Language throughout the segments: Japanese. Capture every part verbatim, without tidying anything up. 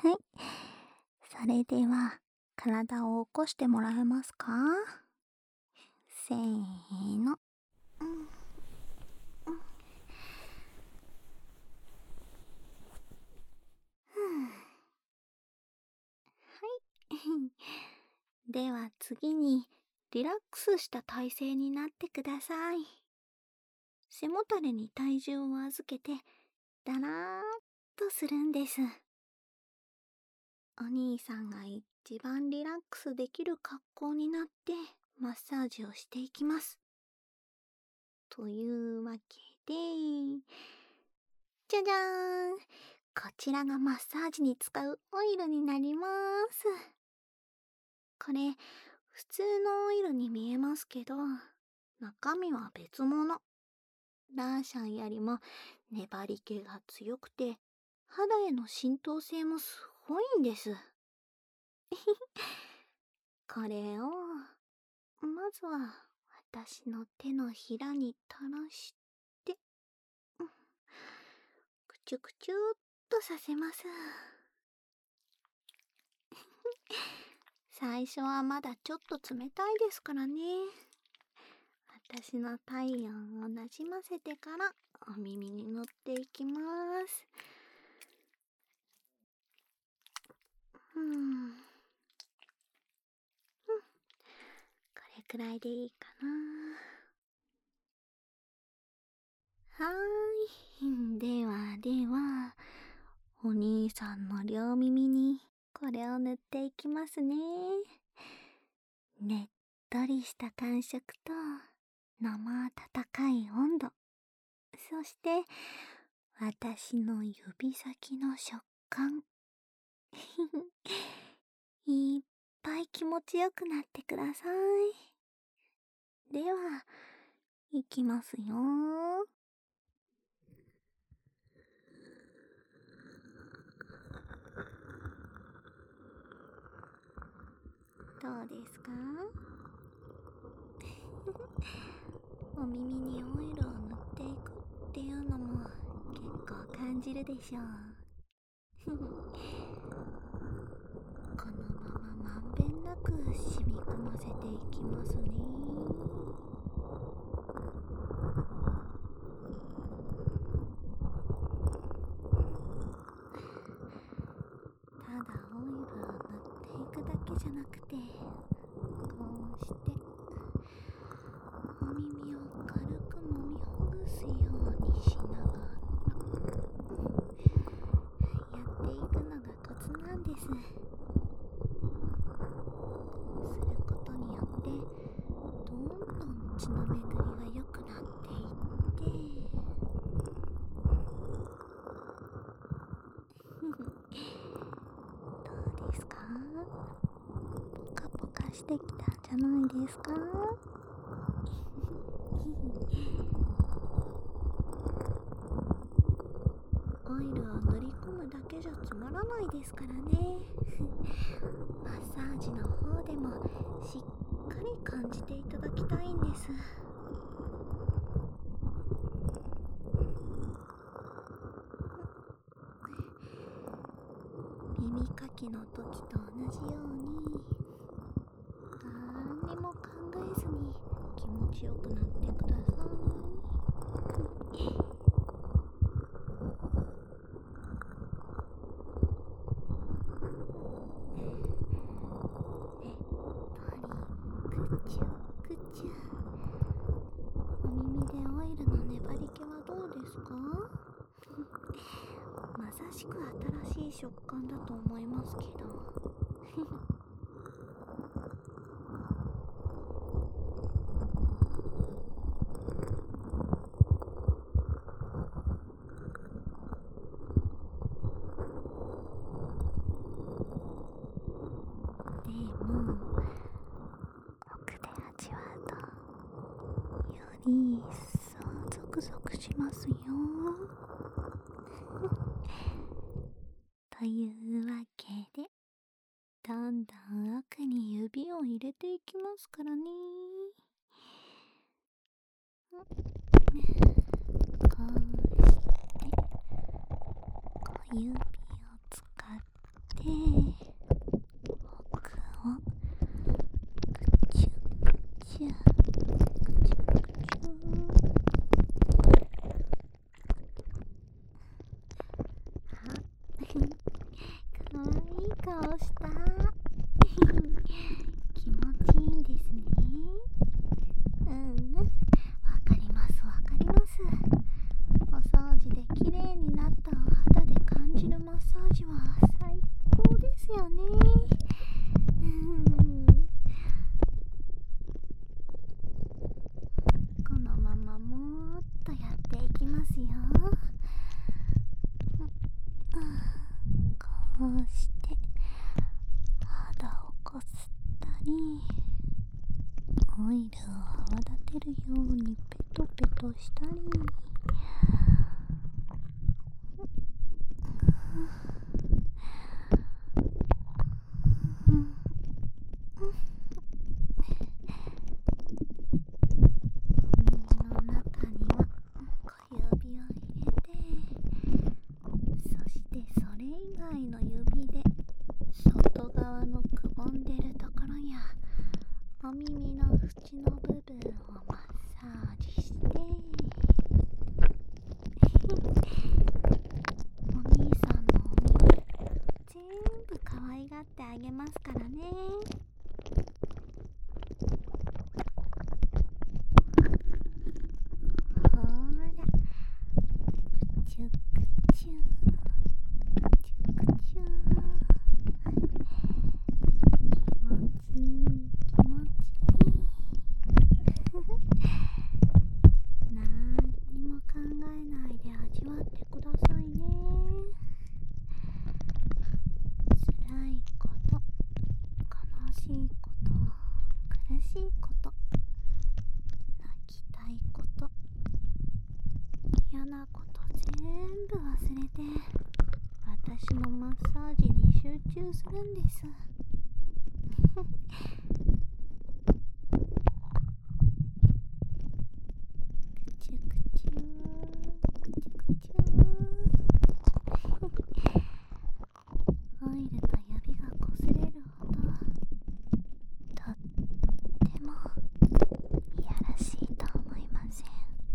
はい。それでは、体を起こしてもらえますか？せーの。うんうんふんはい。では次に、リラックスした体勢になってください。背もたれに体重を預けて、だらーっとするんです。お兄さんが一番リラックスできる格好になってマッサージをしていきます。というわけで、じゃじゃーん。こちらがマッサージに使うオイルになります。これ、普通のオイルに見えますけど、中身は別物。ラーシャンよりも粘り気が強くて、肌への浸透性もすごいんです。これを、まずは私の手のひらに垂らして、うんくちゅくちゅっとさせます。最初はまだちょっと冷たいですからね。私の体温をなじませてからお耳に塗っていきます。うん。うん。これくらいでいいかな。はーい。ではでは、お兄さんの両耳にこれを塗っていきますね。ねっとりした感触と生温かい温度、そして私の指先の食感いっぱい気持ちよくなってください。では、いきますよ。どうですか？お耳にオイルを塗っていくっていうのも結構感じるでしょう。このまままんべんなく染み込ませていきますね。ただオイルを塗っていくだけじゃなくて、こうしてお耳を軽く揉みほぐすようにしながらやっていくのがコツなんです。こうすることによってどんどん血の巡りが良くなっていってどうですか？ポカポカしてきたんじゃないですか？オイルを塗り込むだけじゃつまらないですからね。マッサージの方でもしっかり感じていただきたいんです。耳かきの時と同じように何にも考えずに気持ちよくなってください。くちゅくちゅ。お耳でオイルの粘り気はどうですか？まさしく新しい食感だと思いますけどでも奥で味わうとより一層ゾクゾクしますよというわけで、どんどん奥に指を入れていきますからね。こうして小指を使ってかわいい顔した。気持ちいいんですね。うんうん、わかりますわかります。お掃除できれいになったお肌で感じるマッサージは最高ですよね。うん、このままもっとやっていきますよ。こうして肌をこすったり、オイルを泡立てるようにペトペトしたり、耳の中には小指を入れて、そしてそれ以外の指で外側のくぼんでるところやお耳の縁の部分をマッサージして、お兄さんのお耳全部可愛がってあげますからね。ほーら、くちゅくちゅくちゅくちゅ、気持ちいい気持ちいい。なんにも考えないで味わってくださいね。辛いこと、悲しいこと、苦しいこと、泣きたいこと、嫌なこと全部忘れて私のマッサージに集中するんです。くちゅくちゅー、くちゅくちゅー。オイルと指がこすれる音、とってもいやらしいと思いません？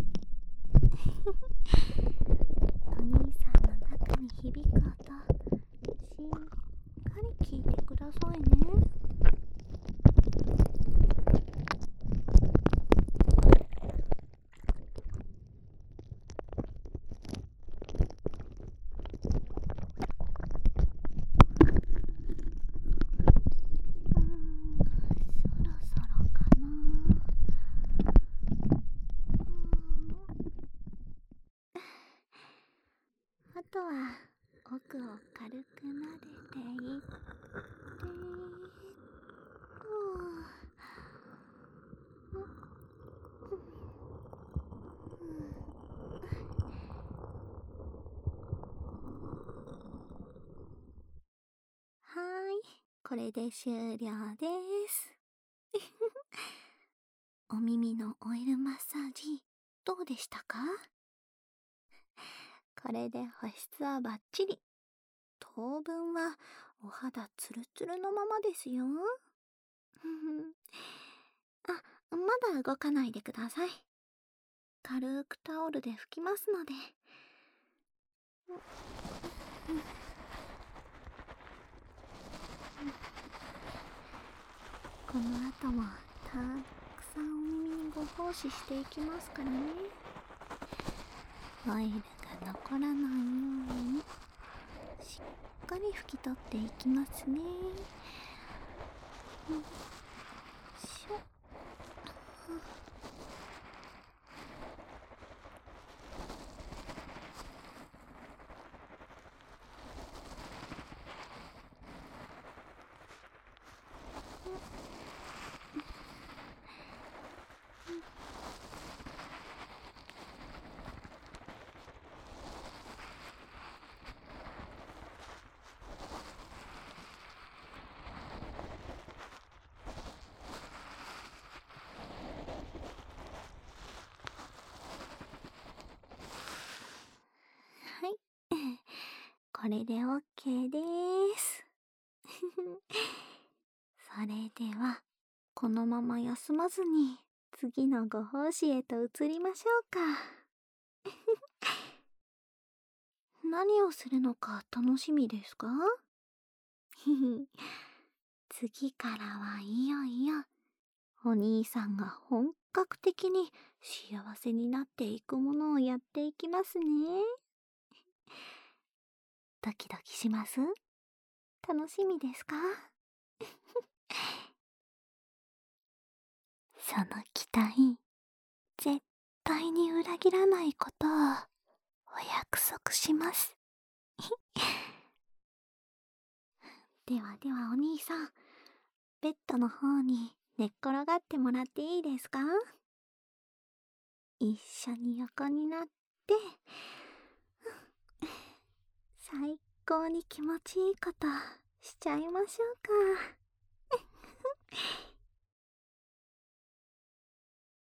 お兄さんの中に響く音、しっかり聞いてくださいね。うーん、そろそろかな。うーん、あとは奥を軽く撫でていって、はーい、これで終了です。お耳のオイルマッサージどうでしたか？これで保湿はバッチリ。当分はお肌ツルツルのままですよ。あ、まだ動かないでください。軽くタオルで拭きますので。この後もたくさんお耳にご奉仕していきますからね。オイルが残らないようにしっかり拭き取っていきますね。よいしょ。はい。これで OK です。それでは、このまま休まずに次のご奉仕へと移りましょうか。 何をするのか楽しみですか？ひひ、次からはいよいよお兄さんが本格的に幸せになっていくものをやっていきますね。ドキドキします？楽しみですか？その期待、絶対に裏切らないことをお約束します。ではではお兄さん、ベッドの方に寝っ転がってもらっていいですか？一緒に横になって、最高に気持ちいいことしちゃいましょうか。